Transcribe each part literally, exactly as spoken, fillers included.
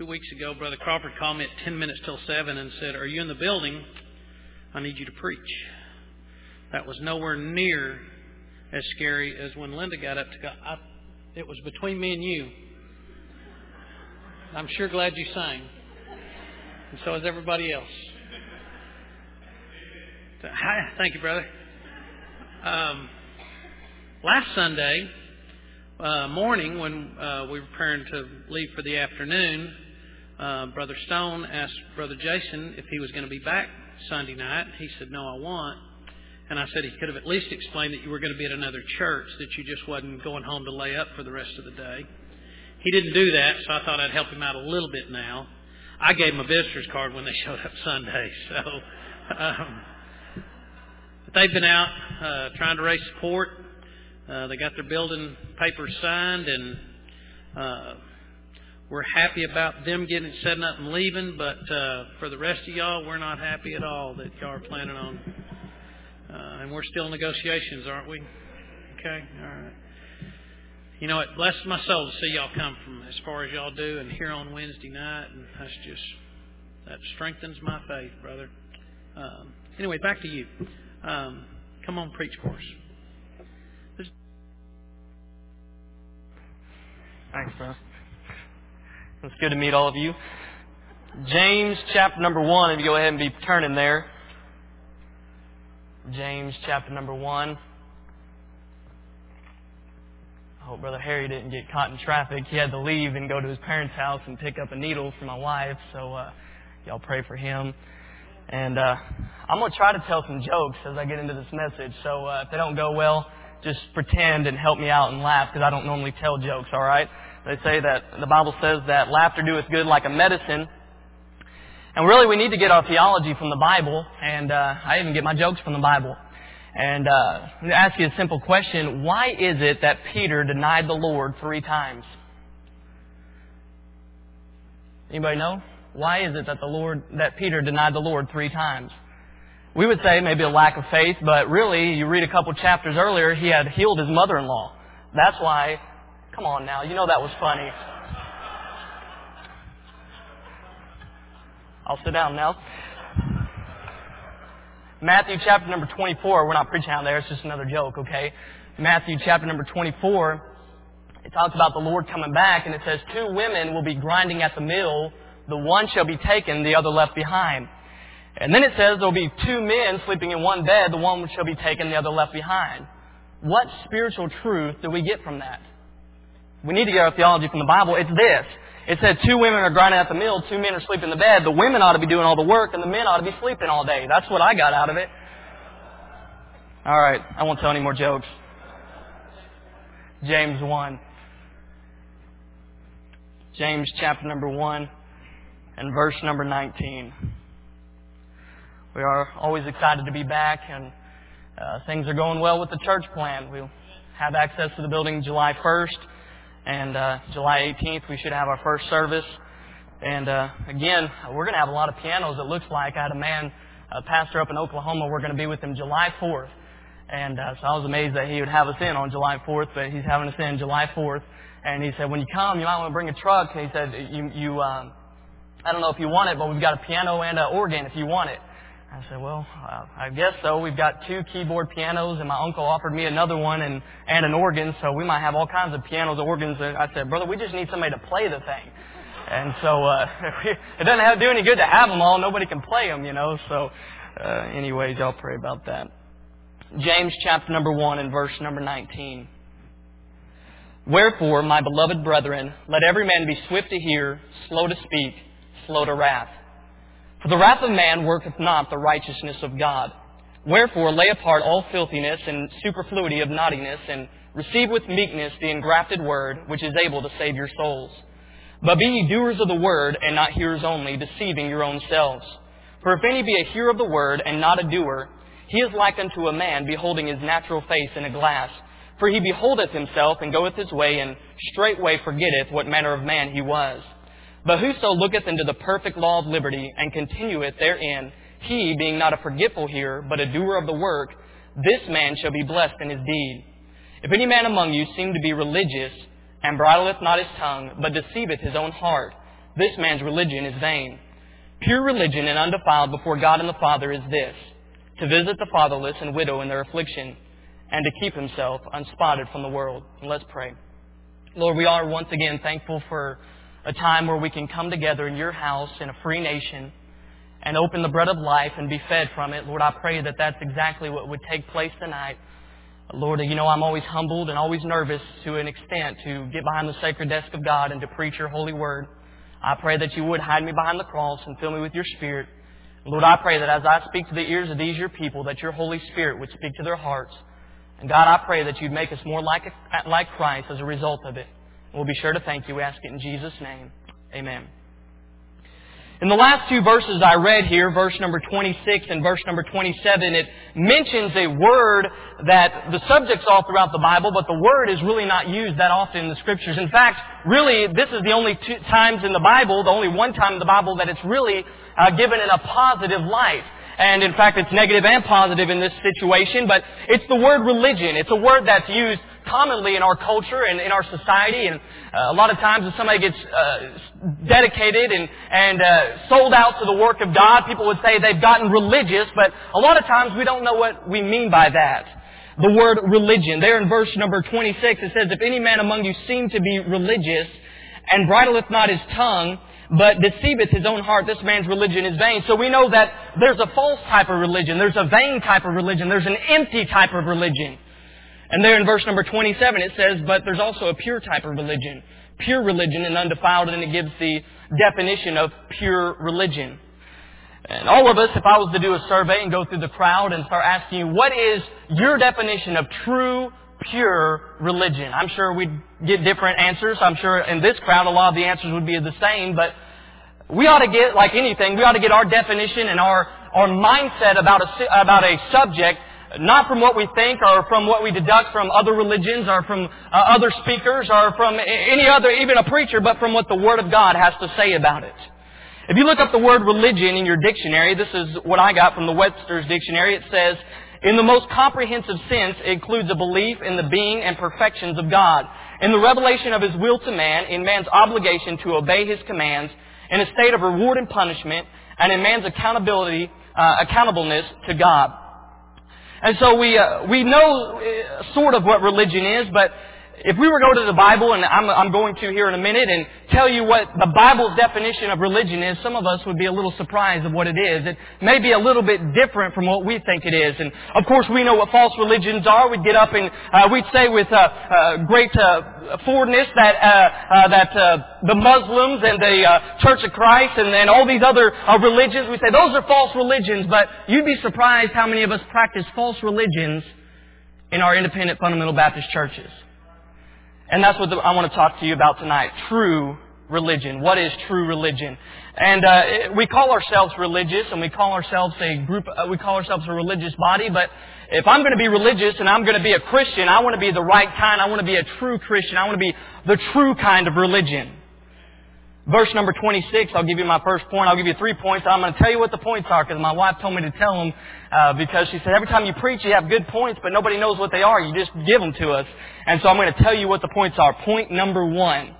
two weeks ago, Brother Crawford called me at ten minutes till seven and said, "Are you in the building? I need you to preach." That was nowhere near as scary as when Linda got up to go. I, it was between me and you. I'm sure glad you sang. And so is everybody else. Hi, thank you, brother. Um, last Sunday uh, morning, when uh, we were preparing to leave for the afternoon, uh, Brother Stone asked Brother Jason if he was going to be back Sunday night. He said, "No, I won't." And I said he could have at least explained that you were going to be at another church, that you just wasn't going home to lay up for the rest of the day. He didn't do that, so I thought I'd help him out a little bit now. I gave him a visitor's card when they showed up Sunday. So um, but they've been out uh, trying to raise support. Uh, they got their building papers signed, and uh, we're happy about them getting setting up and leaving. But uh, for the rest of y'all, we're not happy at all that y'all are planning on. Uh, and we're still in negotiations, aren't we? Okay, all right. You know, it blesses my soul to see y'all come from as far as y'all do and here on Wednesday night. And that's just, that strengthens my faith, brother. Um, anyway, back to you. Um, come on, preach for us. This... Thanks, bro. It's good to meet all of you. James chapter number one, if you go ahead and be turning there. James chapter number one. I hope Brother Harry didn't get caught in traffic. He had to leave and go to his parents' house and pick up a needle for my wife. So uh, y'all pray for him. And uh, I'm going to try to tell some jokes as I get into this message. So uh, if they don't go well, just pretend and help me out and laugh, because I don't normally tell jokes, all right? They say that the Bible says that laughter doeth good like a medicine. And really, we need to get our theology from the Bible, and uh, I even get my jokes from the Bible. And uh, I'm going to ask you a simple question. Why is it that Peter denied the Lord three times? Anybody know? Why is it that the Lord, that Peter denied the Lord three times? We would say maybe a lack of faith, but really, you read a couple chapters earlier, he had healed his mother-in-law. That's why, come on now, you know that was funny. I'll sit down now. Matthew chapter number twenty-four. We're not preaching out there. It's just another joke, okay? Matthew chapter number twenty-four. It talks about the Lord coming back, and it says, two women will be grinding at the mill. The one shall be taken, the other left behind. And then it says there will be two men sleeping in one bed. The one shall be taken, the other left behind. What spiritual truth do we get from that? We need to get our theology from the Bible. It's this. It said two women are grinding at the mill, two men are sleeping in the bed. The women ought to be doing all the work, and the men ought to be sleeping all day. That's what I got out of it. All right, I won't tell any more jokes. James one. James chapter number one and verse number nineteen. We are always excited to be back, and uh, things are going well with the church plan. We'll have access to the building July first. And uh, July eighteenth, we should have our first service. And uh, again, we're going to have a lot of pianos, it looks like. I had a man, a pastor up in Oklahoma. We're going to be with him July fourth. And uh, so I was amazed that he would have us in on July fourth, but he's having us in July fourth. And he said, when you come, you might want to bring a truck. And he said, you, you um, I don't know if you want it, but we've got a piano and an organ if you want it. I said, well, uh, I guess so. We've got two keyboard pianos, and my uncle offered me another one and, and an organ, so we might have all kinds of pianos, organs. And I said, brother, we just need somebody to play the thing. And so uh, it doesn't have, do any good to have them all. Nobody can play them, you know. So uh, anyways, y'all pray about that. James chapter number one and verse number nineteen. Wherefore, my beloved brethren, let every man be swift to hear, slow to speak, slow to wrath. For the wrath of man worketh not the righteousness of God. Wherefore lay apart all filthiness and superfluity of naughtiness, and receive with meekness the engrafted word, which is able to save your souls. But be ye doers of the word, and not hearers only, deceiving your own selves. For if any be a hearer of the word, and not a doer, he is like unto a man beholding his natural face in a glass. For he beholdeth himself, and goeth his way, and straightway forgetteth what manner of man he was. But whoso looketh into the perfect law of liberty, and continueth therein, he, being not a forgetful hearer, but a doer of the work, this man shall be blessed in his deed. If any man among you seem to be religious, and bridleth not his tongue, but deceiveth his own heart, this man's religion is vain. Pure religion and undefiled before God and the Father is this, to visit the fatherless and widow in their affliction, and to keep himself unspotted from the world. And let's pray. Lord, we are once again thankful for a time where we can come together in your house in a free nation and open the bread of life and be fed from it. Lord, I pray that that's exactly what would take place tonight. Lord, you know I'm always humbled and always nervous to an extent to get behind the sacred desk of God and to preach your holy word. I pray that you would hide me behind the cross and fill me with your Spirit. Lord, I pray that as I speak to the ears of these your people, that your Holy Spirit would speak to their hearts. And God, I pray that you'd make us more like, like Christ as a result of it. And we'll be sure to thank you. We ask it in Jesus' name. Amen. In the last two verses I read here, verse number twenty-six and verse number twenty-seven, it mentions a word that the subject's all throughout the Bible, but the word is really not used that often in the Scriptures. In fact, really, this is the only two times in the Bible, the only one time in the Bible that it's really uh, given in a positive light. And in fact, it's negative and positive in this situation, but it's the word religion. It's a word that's used commonly in our culture and in our society. And uh, a lot of times when somebody gets uh, dedicated and, and uh, sold out to the work of God, people would say they've gotten religious, but a lot of times we don't know what we mean by that. The word religion. There in verse number twenty-six, it says, if any man among you seem to be religious and bridleth not his tongue, but deceiveth his own heart, this man's religion is vain. So we know that there's a false type of religion. There's a vain type of religion. There's an empty type of religion. And there in verse number twenty-seven it says, but there's also a pure type of religion. Pure religion and undefiled, and it gives the definition of pure religion. And all of us, if I was to do a survey and go through the crowd and start asking you, what is your definition of true pure religion? I'm sure we'd get different answers. I'm sure in this crowd a lot of the answers would be the same, but we ought to get, like anything, we ought to get our definition and our, our mindset about a, about a subject, not from what we think or from what we deduct from other religions or from uh, other speakers or from any other, even a preacher, but from what the Word of God has to say about it. If you look up the word religion in your dictionary, this is what I got from the Webster's Dictionary. It says, in the most comprehensive sense, it includes a belief in the being and perfections of God, in the revelation of His will to man, in man's obligation to obey His commands, in a state of reward and punishment, and in man's accountability, uh, accountableness to God. And so we uh, we know uh, sort of what religion is, but if we were to go to the Bible, and I'm, I'm going to here in a minute, and tell you what the Bible's definition of religion is, some of us would be a little surprised of what it is. It may be a little bit different from what we think it is. And of course we know what false religions are. We'd get up and uh, we'd say with uh, uh, great uh, forwardness that uh, uh, that uh, the Muslims and the uh, Church of Christ and, and all these other uh, religions, we say those are false religions, but you'd be surprised how many of us practice false religions in our independent fundamental Baptist churches. And that's what the, I want to talk to you about tonight. True religion. What is true religion? And uh, we call ourselves religious, and we call ourselves a group. Uh, we call ourselves a religious body. But if I'm going to be religious and I'm going to be a Christian, I want to be the right kind. I want to be a true Christian. I want to be the true kind of religion. Verse number twenty-six, I'll give you my first point. I'll give you three points. I'm going to tell you what the points are because my wife told me to tell them uh, because she said every time you preach you have good points, but nobody knows what they are. You just give them to us. And so I'm going to tell you what the points are. Point number one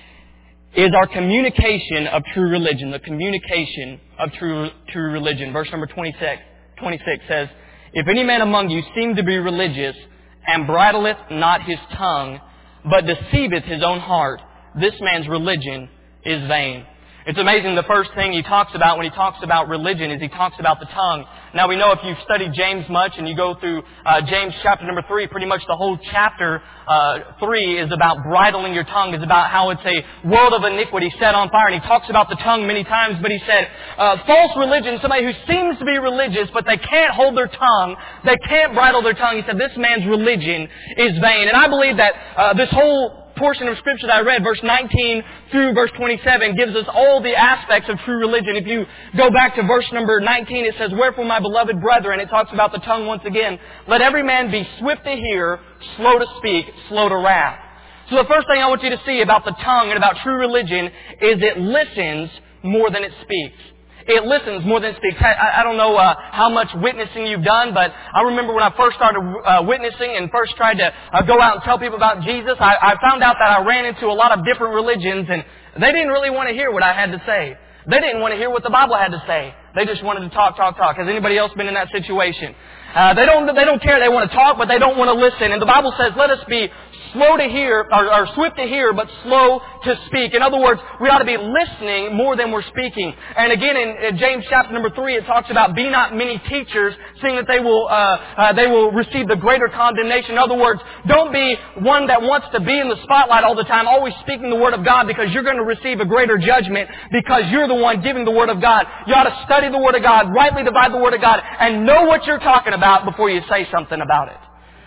is our communication of true religion. The communication of true true religion. Verse number twenty-six, twenty-six says, if any man among you seem to be religious and bridleth not his tongue, but deceiveth his own heart, this man's religion is vain. It's amazing the first thing he talks about when he talks about religion is he talks about the tongue. Now we know if you've studied James much and you go through uh, James chapter number three, pretty much the whole chapter uh, three is about bridling your tongue, is about how it's a world of iniquity set on fire. And he talks about the tongue many times, but he said, uh, false religion, somebody who seems to be religious, but they can't hold their tongue, they can't bridle their tongue. He said, this man's religion is vain. And I believe that uh, this whole portion of Scripture that I read, verse nineteen through verse twenty-seven, gives us all the aspects of true religion. If you go back to verse number nineteen, it says, wherefore, my beloved brethren, it talks about the tongue once again, let every man be swift to hear, slow to speak, slow to wrath. So the first thing I want you to see about the tongue and about true religion is it listens more than it speaks. It listens more than it speaks. I, I don't know uh, how much witnessing you've done, but I remember when I first started uh, witnessing and first tried to uh, go out and tell people about Jesus, I, I found out that I ran into a lot of different religions, and they didn't really want to hear what I had to say. They didn't want to hear what the Bible had to say. They just wanted to talk, talk, talk. Has anybody else been in that situation? Uh, they don't, they don't care. They want to talk, but they don't want to listen. And the Bible says, let us be slow to hear, or, or swift to hear, but slow to speak. In other words, we ought to be listening more than we're speaking. And again, in, in James chapter number three, it talks about, be not many teachers, seeing that they will, uh, uh, they will receive the greater condemnation. In other words, don't be one that wants to be in the spotlight all the time, always speaking the Word of God, because you're going to receive a greater judgment because you're the one giving the Word of God. You ought to study the Word of God, rightly divide the Word of God, and know what you're talking about before you say something about it.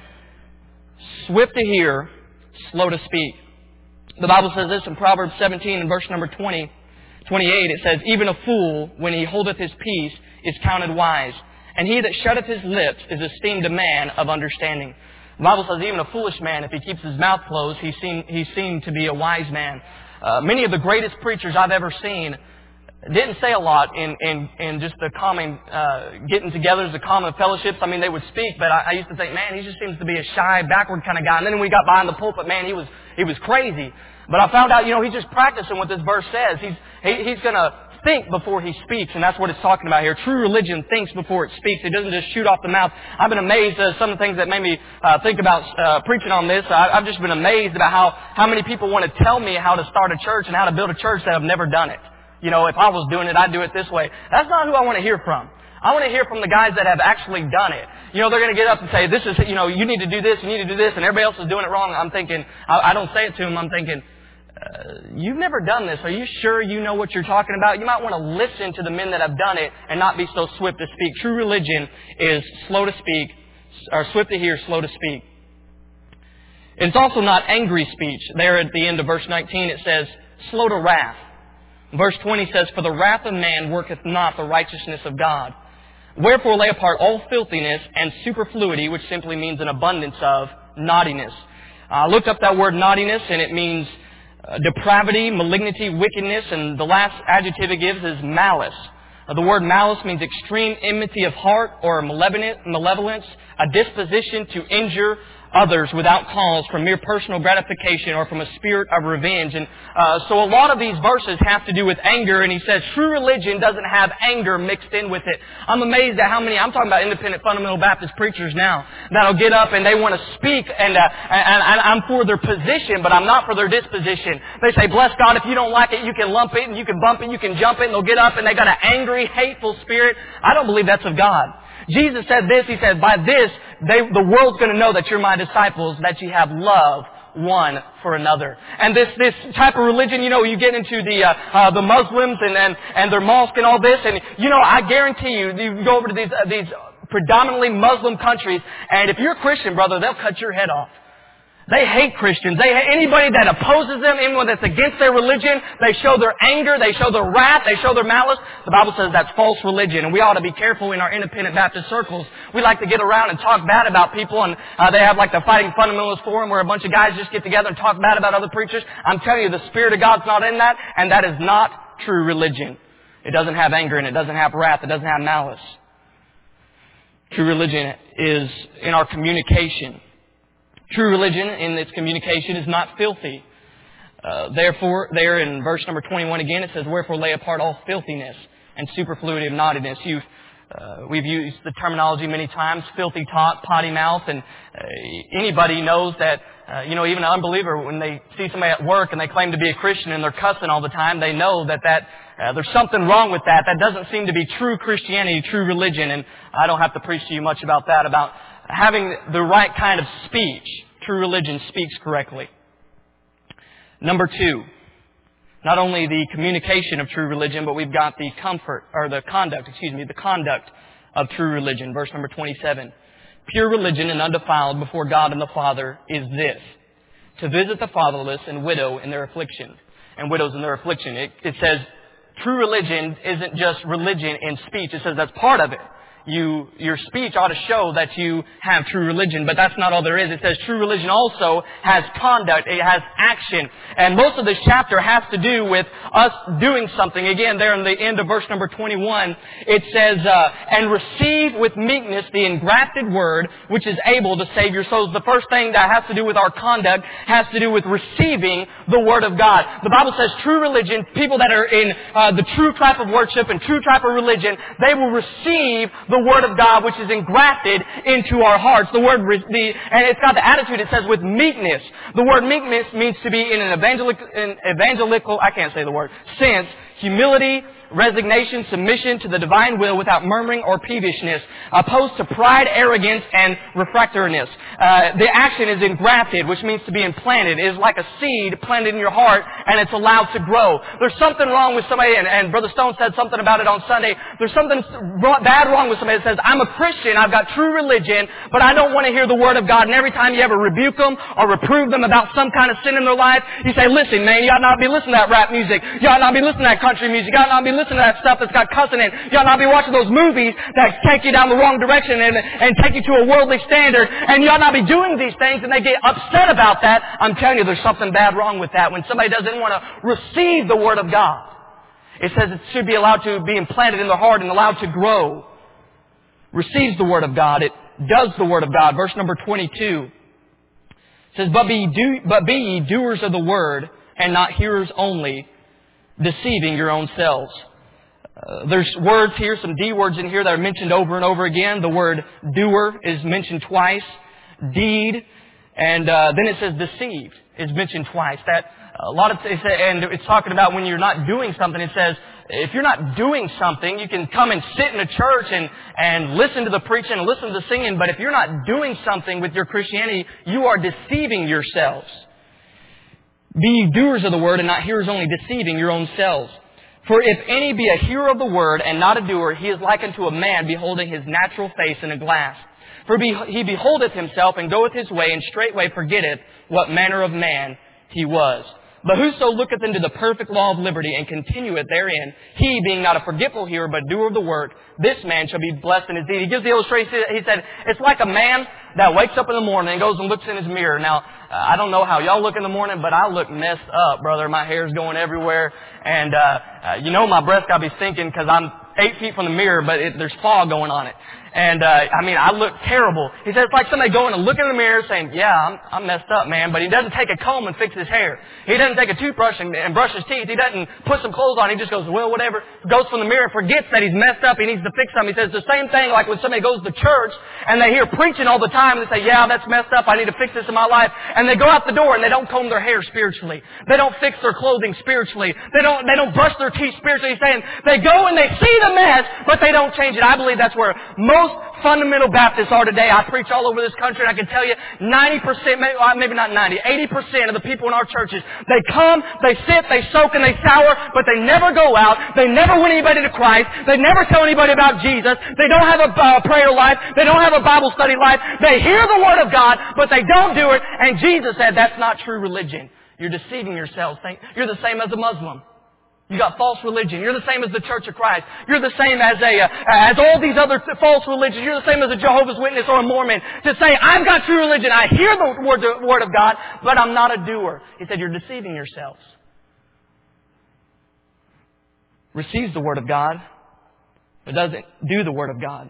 Swift to hear, slow to speak. The Bible says this in Proverbs seventeen and verse number twenty, twenty-eight. It says, even a fool, when he holdeth his peace, is counted wise. And he that shutteth his lips is esteemed a man of understanding. The Bible says even a foolish man, if he keeps his mouth closed, he's seen, he's seen to be a wise man. Uh, many of the greatest preachers I've ever seen didn't say a lot in, in, in just the common, uh, getting togethers, the common fellowships. I mean, they would speak, but I, I used to think, man, he just seems to be a shy, backward kind of guy. And then when we got behind the pulpit, man, he was, he was crazy. But I found out, you know, he's just practicing what this verse says. He's, he, he's gonna think before he speaks, and that's what it's talking about here. True religion thinks before it speaks. It doesn't just shoot off the mouth. I've been amazed at some of the things that made me uh, think about uh, preaching on this. I, I've just been amazed about how, how many people want to tell me how to start a church and how to build a church that have never done it. You know, if I was doing it, I'd do it this way. That's not who I want to hear from. I want to hear from the guys that have actually done it. You know, they're going to get up and say, this is, you know, you need to do this, you need to do this, and everybody else is doing it wrong. I'm thinking, I, I don't say it to them, I'm thinking, uh, you've never done this. Are you sure you know what you're talking about? You might want to listen to the men that have done it and not be so swift to speak. True religion is slow to speak, or swift to hear, slow to speak. It's also not angry speech. There at the end of verse nineteen it says, slow to wrath. Verse twenty says, for the wrath of man worketh not the righteousness of God. Wherefore lay apart all filthiness and superfluity, which simply means an abundance of naughtiness. I looked up that word naughtiness, and it means uh, depravity, malignity, wickedness, and the last adjective it gives is malice. Uh, the word malice means extreme enmity of heart or malevolence, a disposition to injure others without cause from mere personal gratification or from a spirit of revenge. And uh, so a lot of these verses have to do with anger, and he says true religion doesn't have anger mixed in with it. I'm amazed at how many, I'm talking about independent fundamental Baptist preachers now, that'll get up and they want to speak, and, uh, and, and I'm for their position, but I'm not for their disposition. They say, bless God, if you don't like it, you can lump it, and you can bump it, you can jump it, and they'll get up and they got an angry, hateful spirit. I don't believe that's of God. Jesus said this, He said, by this, they, the world's going to know that you're my disciples, that you have love one for another. And this, this type of religion, you know, you get into the, uh, uh, the Muslims and, and, and their mosque and all this, and, you know, I guarantee you, you go over to these, uh, these predominantly Muslim countries, and if you're a Christian, brother, they'll cut your head off. They hate Christians. They hate anybody that opposes them, anyone that's against their religion. They show their anger. They show their wrath. They show their malice. The Bible says that's false religion, and we ought to be careful in our independent Baptist circles. We like to get around and talk bad about people, and uh, they have like the Fighting Fundamentalists Forum where a bunch of guys just get together and talk bad about other preachers. I'm telling you, the Spirit of God's not in that, and that is not true religion. It doesn't have anger in it. It doesn't have wrath. It doesn't have malice. True religion is in our communication. True religion in its communication is not filthy. Uh, therefore, there in verse number twenty-one again, it says, wherefore lay apart all filthiness and superfluity of naughtiness. You've, uh, we've used the terminology many times, filthy talk, potty mouth, and uh, anybody knows that, uh, you know, even an unbeliever, when they see somebody at work and they claim to be a Christian and they're cussing all the time, they know that, that uh, there's something wrong with that. That doesn't seem to be true Christianity, true religion, and I don't have to preach to you much about that, about having the right kind of speech. True religion speaks correctly. Number two, not only the communication of true religion, but we've got the comfort, or the conduct, excuse me, the conduct of true religion. Verse number twenty-seven. Pure religion and undefiled before God and the Father is this, to visit the fatherless and widow in their affliction, and widows in their affliction. It, it says true religion isn't just religion in speech. It says that's part of it. you, your speech ought to show that you have true religion. But that's not all there is. It says true religion also has conduct. It has action. And most of this chapter has to do with us doing something. Again, there in the end of verse number twenty-one, it says, uh, and receive with meekness the engrafted word, which is able to save your souls. The first thing that has to do with our conduct has to do with receiving the word of God. The Bible says true religion, people that are in uh, the true type of worship and true type of religion, they will receive the word of God, which is engrafted into our hearts. The word, the, and it's got the attitude, it says with meekness. The word meekness means to be in an evangelical, an evangelical, I can't say the word, sense, humility, resignation, submission to the divine will without murmuring or peevishness, opposed to pride, arrogance, and refractoriness. Uh, the action is engrafted, which means to be implanted. It is like a seed planted in your heart, and it's allowed to grow. There's something wrong with somebody, and, and Brother Stone said something about it on Sunday. There's something bad wrong with somebody that says, I'm a Christian, I've got true religion, but I don't want to hear the Word of God. And every time you ever rebuke them or reprove them about some kind of sin in their life, you say, listen, man, you ought not be listening to that rap music. You ought not be listening to that country music. You ought not be listening to that stuff that's got cussing in. You ought not be watching those movies that take you down the wrong direction and, and take you to a worldly standard. And you ought not be doing these things, and they get upset about that. I'm telling you, there's something bad wrong with that. When somebody doesn't want to receive the Word of God, it says it should be allowed to be implanted in the heart and allowed to grow. Receives the Word of God. It does the Word of God. Verse number twenty-two says, But be, do, but be ye doers of the Word, and not hearers only, deceiving your own selves. Uh, there's words here, some D words in here that are mentioned over and over again. The word doer is mentioned twice. Deed. And uh, then it says deceived is mentioned twice. That a lot of it's, and it's talking about when you're not doing something. It says if you're not doing something, you can come and sit in a church and and listen to the preaching and listen to the singing. But if you're not doing something with your Christianity, you are deceiving yourselves. Be ye doers of the word and not hearers only, deceiving your own selves. For if any be a hearer of the word and not a doer, he is like unto a man beholding his natural face in a glass. For he beholdeth himself and goeth his way, and straightway forgetteth what manner of man he was. But whoso looketh into the perfect law of liberty and continueth therein, he being not a forgetful hearer but doer of the work, this man shall be blessed in his deed. He gives the illustration. He said, it's like a man that wakes up in the morning and goes and looks in his mirror. Now, uh, I don't know how y'all look in the morning, but I look messed up, brother. My hair's going everywhere. And, uh, uh you know my breath got to be stinking because I'm eight feet from the mirror, but it, there's fog going on it. And, uh, I mean, I look terrible. He says it's like somebody going and looking in the mirror saying, yeah, I'm, I'm messed up, man. But he doesn't take a comb and fix his hair. He doesn't take a toothbrush and, and brush his teeth. He doesn't put some clothes on. He just goes, well, whatever. Goes from the mirror and forgets that he's messed up. He needs to fix something. He says the same thing like when somebody goes to church and they hear preaching all the time and they say, yeah, that's messed up. I need to fix this in my life. And they go out the door and they don't comb their hair spiritually. They don't fix their clothing spiritually. They don't, they don't brush their teeth spiritually. He's saying they go and they see the mess, but they don't change it. I believe that's where most fundamental Baptists are today. I preach all over this country, and I can tell you ninety percent, maybe not ninety, eighty percent of the people in our churches, they come, they sit, they soak, and they sour, but they never go out. They never win anybody to Christ. They never tell anybody about Jesus. They don't have a uh, prayer life. They don't have a Bible study life. They hear the Word of God, but they don't do it. And Jesus said that's not true religion. You're deceiving yourselves. You're the same as a Muslim. You got false religion. You're the same as the Church of Christ. You're the same as a uh, as all these other false religions. You're the same as a Jehovah's Witness or a Mormon. To say, I've got true religion. I hear the word, the word of God, but I'm not a doer. He said, you're deceiving yourselves. Receives the Word of God, but doesn't do the Word of God.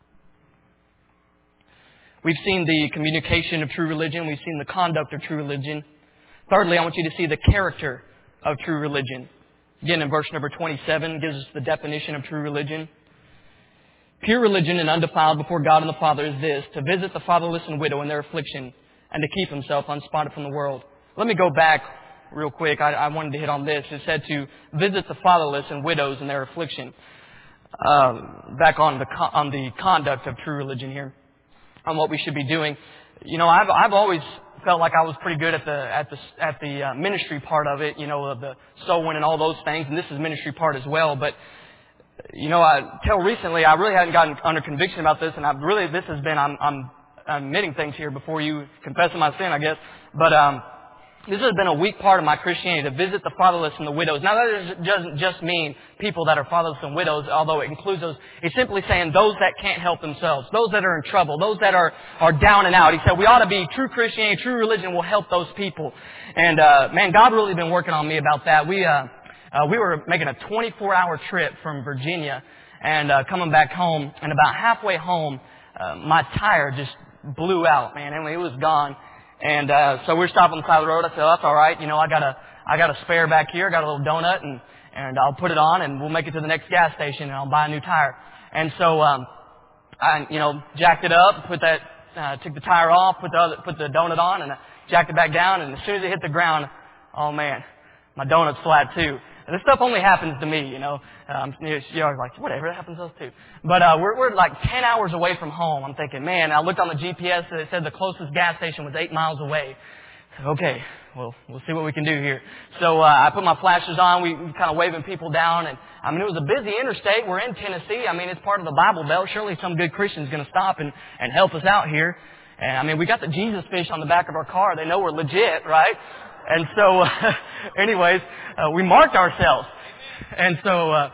We've seen the communication of true religion. We've seen the conduct of true religion. Thirdly, I want you to see the character of true religion. Again, in verse number twenty-seven, gives us the definition of true religion. Pure religion and undefiled before God and the Father is this, to visit the fatherless and widow in their affliction, and to keep himself unspotted from the world. Let me go back real quick. I, I wanted to hit on this. It said to visit the fatherless and widows in their affliction. Um, back on the on the conduct of true religion here, on what we should be doing. You know, I've I've always felt like I was pretty good at the at the at the uh, ministry part of it, you know, of the sowing and all those things, and this is ministry part as well. But you know, I, till recently, I really hadn't gotten under conviction about this, and I've really this has been I'm I'm, I'm admitting things here before you confessing my sin, I guess. But um, this has been a weak part of my Christianity, to visit the fatherless and the widows. Now, that doesn't just mean people that are fatherless and widows, although it includes those. It's simply saying those that can't help themselves, those that are in trouble, those that are, are down and out. He said we ought to be true Christianity, true religion will help those people. And, uh, man, God really been working on me about that. We, uh, uh, we were making a twenty-four hour trip from Virginia and, uh, coming back home. And about halfway home, uh, my tire just blew out, man. I mean, it was gone. And, uh, so we we're stopping on the side of the road. I said, oh, that's all right. You know, I got a, I got a spare back here. I got a little donut and, and I'll put it on and we'll make it to the next gas station and I'll buy a new tire. And so, um, I, you know, jacked it up, put that, uh, took the tire off, put the other, put the donut on and I jacked it back down. And as soon as it hit the ground, oh man, my donut's flat too. And this stuff only happens to me, you know. Um, you're like, whatever, it happens to us too. But uh, we're, we're like ten hours away from home. I'm thinking, man, I looked on the G P S and it said the closest gas station was eight miles away. I said, okay, well, we'll see what we can do here. So uh, I put my flashers on. We, we kind of waving people down. And I mean, it was a busy interstate. We're in Tennessee. I mean, it's part of the Bible Belt. Surely some good Christian's going to stop and, and help us out here. And I mean, we got the Jesus fish on the back of our car. They know we're legit, right? And so, uh, anyways, uh, we marked ourselves. And so, uh,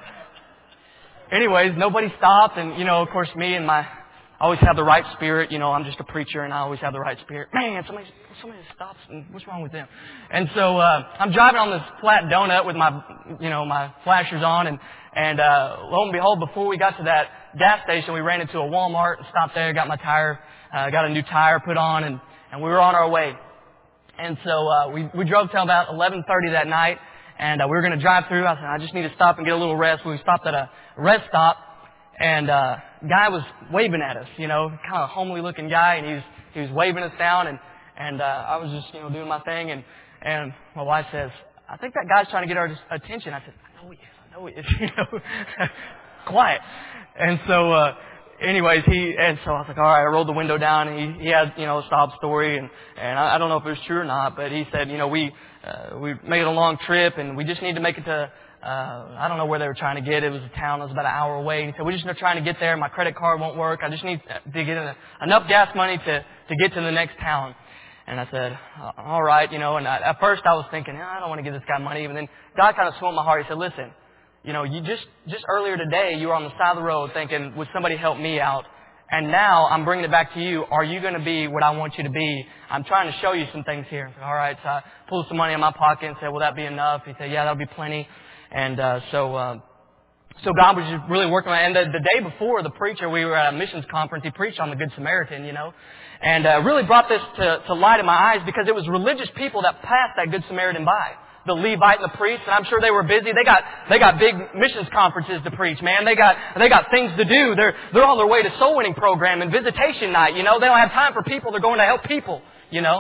anyways, nobody stopped. And, you know, of course, me and my, I always have the right spirit. You know, I'm just a preacher and I always have the right spirit. Man, somebody, somebody stops. And what's wrong with them? And so, uh, I'm driving on this flat donut with my, you know, my flashers on. And, and, uh, lo and behold, before we got to that gas station, we ran into a Walmart and stopped there, got my tire, uh, got a new tire put on and, and we were on our way. And so, uh, we, we drove till about eleven thirty that night. And, uh, we were going to drive through. I said, I just need to stop and get a little rest. We stopped at a rest stop. And, uh, guy was waving at us, you know, kind of homely looking guy. And he was, he was waving us down. And, and, uh, I was just, you know, doing my thing. And, and my wife says, I think that guy's trying to get our attention. I said, I know he is. I know he is. You know, quiet. And so, uh, anyways, he, and so I was like, all right, I rolled the window down and he, he had, you know, a sob story and, and I, I don't know if it was true or not, but he said, you know, we, uh, we made a long trip and we just need to make it to, uh, I don't know where they were trying to get. It was a town that was about an hour away. And he said, we're just trying to get there. My credit card won't work. I just need to get in enough gas money to, to get to the next town. And I said, all right, you know, and I, at first I was thinking, oh, I don't want to give this guy money. And then God kind of swung my heart. He said, listen, you know, you just, just earlier today, you were on the side of the road thinking, would somebody help me out? And now I'm bringing it back to you. Are you going to be what I want you to be? I'm trying to show you some things here. All right. So I pulled some money in my pocket and said, will that be enough? He said, yeah, that'll be plenty. And, uh, so, uh, so God was just really working on it. And the, the day before, the preacher, we were at a missions conference. He preached on the Good Samaritan, you know, and, uh, really brought this to, to light in my eyes because it was religious people that passed that Good Samaritan by. The Levite and the priest, and I'm sure they were busy. They got, they got big missions conferences to preach, man. They got, they got things to do. They're, they're on their way to soul winning program and visitation night, you know. They don't have time for people. They're going to help people, you know.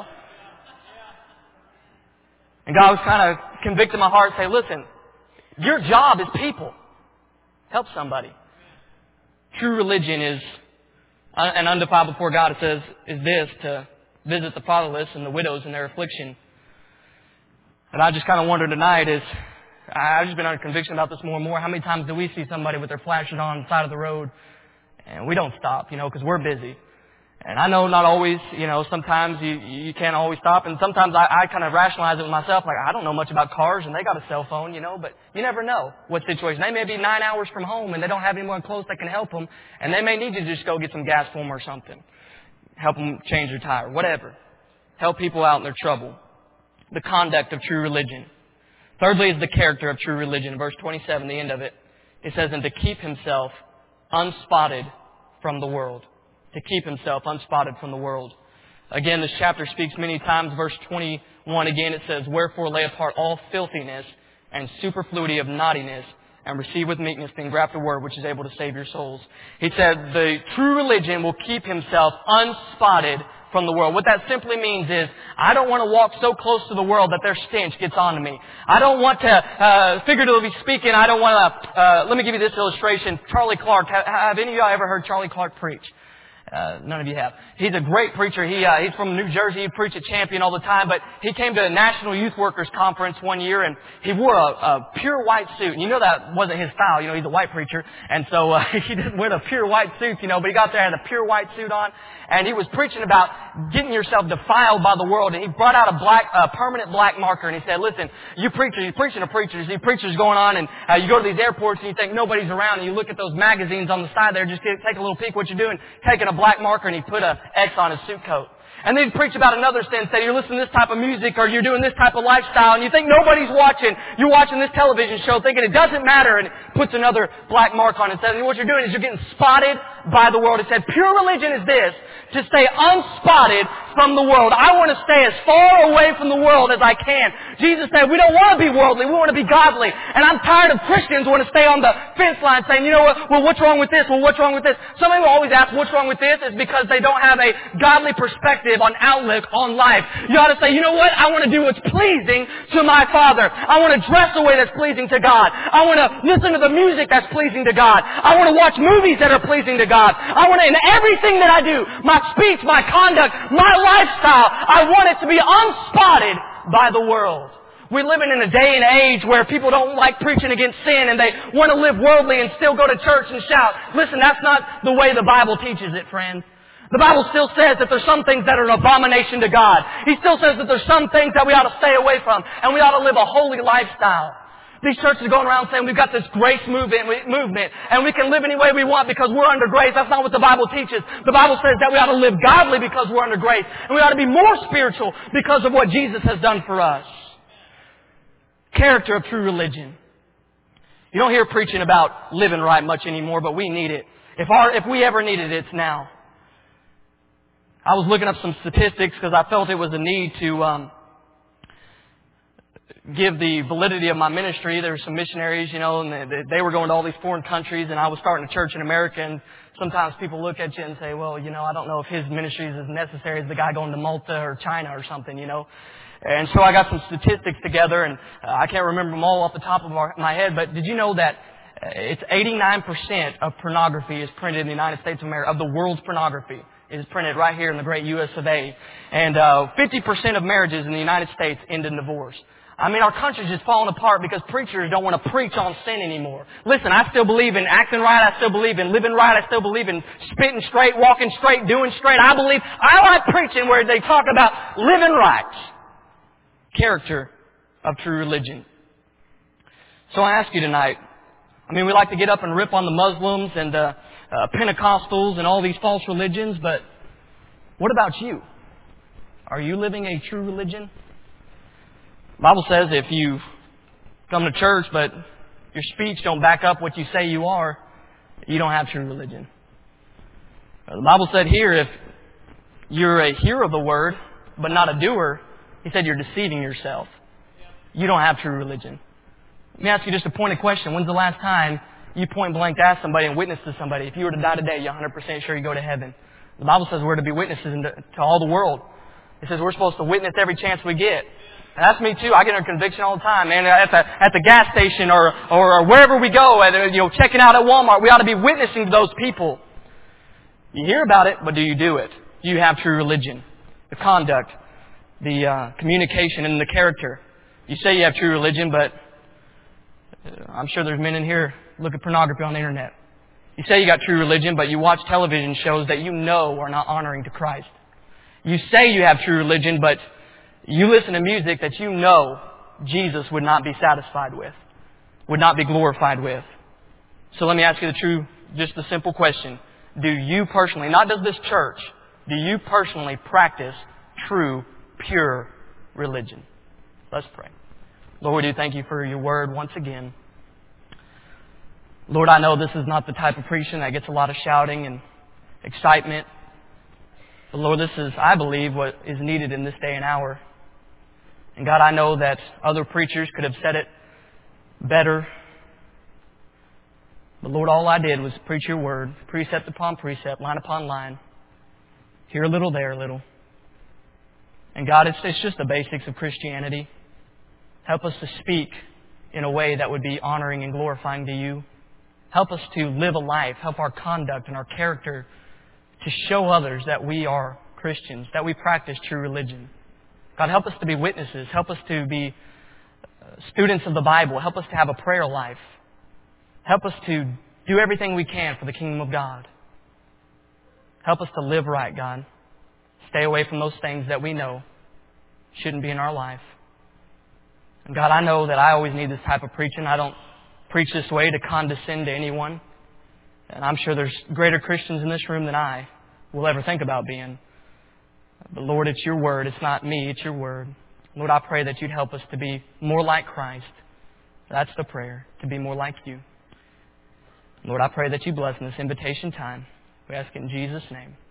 And God was kind of convicting my heart, say, listen, your job is people. Help somebody. True religion is, and undefiled before God, it says, is this, to visit the fatherless and the widows in their affliction. And I just kind of wonder tonight is, I've just been under conviction about this more and more. How many times do we see somebody with their flashers on the side of the road and we don't stop, you know, because we're busy. And I know not always, you know, sometimes you, you can't always stop. And sometimes I, I kind of rationalize it with myself. Like, I don't know much about cars and they got a cell phone, you know, but you never know what situation. They may be nine hours from home and they don't have anyone close that can help them. And they may need you to just go get some gas for them or something. Help them change their tire, whatever. Help people out in their trouble. The conduct of true religion. Thirdly is the character of true religion. Verse twenty-seven, the end of it. It says, and to keep himself unspotted from the world. To keep himself unspotted from the world. Again, this chapter speaks many times. Verse twenty-one, again, it says, wherefore lay apart all filthiness and superfluity of naughtiness, and receive with meekness the engrafted word which is able to save your souls. He said, the true religion will keep himself unspotted from the world. What that simply means is, I don't want to walk so close to the world that their stench gets onto me. I don't want to, uh, figuratively speaking, I don't want to, uh, let me give you this illustration. Charlie Clark. Have, have any of y'all ever heard Charlie Clark preach? Uh, none of you have. He's a great preacher. He uh, he's from New Jersey. He preached at Champion all the time. But he came to a National Youth Workers Conference one year, and he wore a, a pure white suit. And you know that wasn't his style. You know, he's a white preacher, and so uh, he didn't wear a pure white suit. You know, but he got there and had a pure white suit on, and he was preaching about getting yourself defiled by the world. And he brought out a black, uh, permanent black marker, and he said, "Listen, you preachers, you're preaching to preachers. You see preachers going on, and uh, you go to these airports, and you think nobody's around, and you look at those magazines on the side there, just get, take a little peek what you're doing, taking a black marker, and he put a X on his suit coat. And then he'd preach about another sin, say you're listening to this type of music or you're doing this type of lifestyle, and you think nobody's watching. You're watching this television show thinking it doesn't matter, and puts another black mark on it and says, and what you're doing is you're getting spotted by the world. It said, pure religion is this, to stay unspotted from the world. I want to stay as far away from the world as I can. Jesus said, we don't want to be worldly, we want to be godly. And I'm tired of Christians who want to stay on the fence line saying, you know what, well, what's wrong with this? Well, what's wrong with this? Some people always ask, what's wrong with this? It's because they don't have a godly perspective on outlook on life. You ought to say, you know what, I want to do what's pleasing to my Father. I want to dress the way that's pleasing to God. I want to listen to the music that's pleasing to God. I want to watch movies that are pleasing to God. I want to, in everything that I do, my speech, my conduct, my lifestyle, I want it to be unspotted by the world. We're living in a day and age where people don't like preaching against sin and they want to live worldly and still go to church and shout. Listen, that's not the way the Bible teaches it, friend. The Bible still says that there's some things that are an abomination to God. He still says that there's some things that we ought to stay away from, and we ought to live a holy lifestyle. These churches are going around saying we've got this grace movement, movement, and we can live any way we want because we're under grace. That's not what the Bible teaches. The Bible says that we ought to live godly because we're under grace, and we ought to be more spiritual because of what Jesus has done for us. Character of true religion. You don't hear preaching about living right much anymore, but we need it. If our, if we ever needed it, it's now. I was looking up some statistics because I felt it was a need to um, give the validity of my ministry. There were some missionaries, you know, and they, they were going to all these foreign countries, and I was starting a church in America, and sometimes people look at you and say, well, you know, I don't know if his ministry is as necessary as the guy going to Malta or China or something, you know. And so I got some statistics together, and uh, I can't remember them all off the top of my head, but did you know that uh, it's eighty-nine percent of pornography is printed in the United States of America, of the world's pornography is printed right here in the great U S of A. And uh, fifty percent of marriages in the United States end in divorce. I mean, our country's just falling apart because preachers don't want to preach on sin anymore. Listen, I still believe in acting right. I still believe in living right. I still believe in spitting straight, walking straight, doing straight. I believe, I like preaching where they talk about living right. Character of true religion. So I ask you tonight, I mean, we like to get up and rip on the Muslims and uh, uh, Pentecostals and all these false religions, but what about you? Are you living a true religion? The Bible says if you come to church but your speech don't back up what you say you are, you don't have true religion. The Bible said here, if you're a hearer of the word but not a doer, he said you're deceiving yourself. You don't have true religion. Let me ask you just a pointed question. When's the last time you point blank asked somebody and witnessed to somebody? If you were to die today, you're one hundred percent sure you go to heaven. The Bible says we're to be witnesses to all the world. It says we're supposed to witness every chance we get. And that's me too. I get a conviction all the time, man. At the, at the gas station or, or, or wherever we go, at, you know, checking out at Walmart, we ought to be witnessing to those people. You hear about it, but do you do it? Do you have true religion? The conduct, the uh, communication, and the character. You say you have true religion, but I'm sure there's men in here look at pornography on the internet. You say you got true religion, but you watch television shows that you know are not honoring to Christ. You say you have true religion, but you listen to music that you know Jesus would not be satisfied with, would not be glorified with. So let me ask you the true, just the simple question. Do you personally, not does this church, do you personally practice true, pure religion? Let's pray. Lord, we do thank you for your word once again. Lord, I know this is not the type of preaching that gets a lot of shouting and excitement. But Lord, this is, I believe, what is needed in this day and hour. And God, I know that other preachers could have said it better. But Lord, all I did was preach your word, precept upon precept, line upon line. Here a little, there a little. And God, it's, it's just the basics of Christianity. Help us to speak in a way that would be honoring and glorifying to you. Help us to live a life. Help our conduct and our character to show others that we are Christians, that we practice true religion. God, help us to be witnesses. Help us to be students of the Bible. Help us to have a prayer life. Help us to do everything we can for the kingdom of God. Help us to live right, God. Stay away from those things that we know shouldn't be in our life. And God, I know that I always need this type of preaching. I don't preach this way to condescend to anyone. And I'm sure there's greater Christians in this room than I will ever think about being. But Lord, it's your word. It's not me. It's your word. Lord, I pray that you'd help us to be more like Christ. That's the prayer, to be more like you. Lord, I pray that you bless in this invitation time. We ask it in Jesus' name.